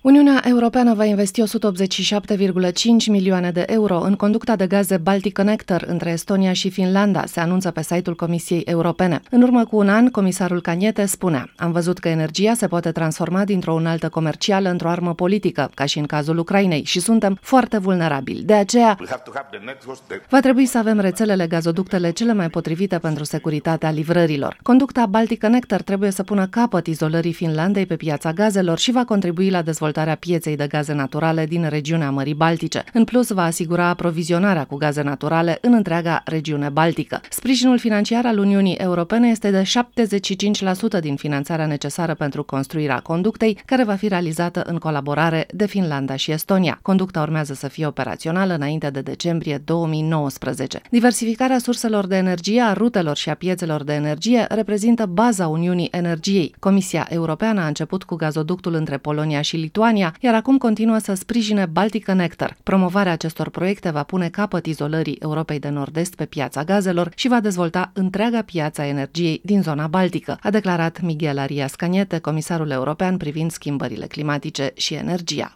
Uniunea Europeană va investi 187,5 milioane de euro în conducta de gaze Baltic Connector între Estonia și Finlanda, se anunță pe site-ul Comisiei Europene. În urmă cu un an, comisarul Cañete spunea: "Am văzut că energia se poate transforma dintr-o unaltă comercială într-o armă politică, ca și în cazul Ucrainei, și suntem foarte vulnerabili. De aceea, va trebui să avem rețelele gazoductele cele mai potrivite pentru securitatea livrărilor. Conducta Baltic Connector trebuie să pună capăt izolării Finlandei pe piața gazelor și va contribui la dezvoltarea pieței de gaze naturale din regiunea Mării Baltice. În plus, va asigura aprovizionarea cu gaze naturale în întreaga regiune baltică. Sprijinul financiar al Uniunii Europene este de 75% din finanțarea necesară pentru construirea conductei, care va fi realizată în colaborare de Finlanda și Estonia. Conducta urmează să fie operațională înainte de decembrie 2019. Diversificarea surselor de energie, a rutelor și a piețelor de energie reprezintă baza Uniunii Energiei. Comisia Europeană a început cu gazoductul între Polonia și Lituania, iar acum continuă să sprijine Baltic Connector. Promovarea acestor proiecte va pune capăt izolării Europei de Nord-Est pe piața gazelor și va dezvolta întreaga piață a energiei din zona baltică, a declarat Miguel Arias Cañete, comisarul european privind schimbările climatice și energia.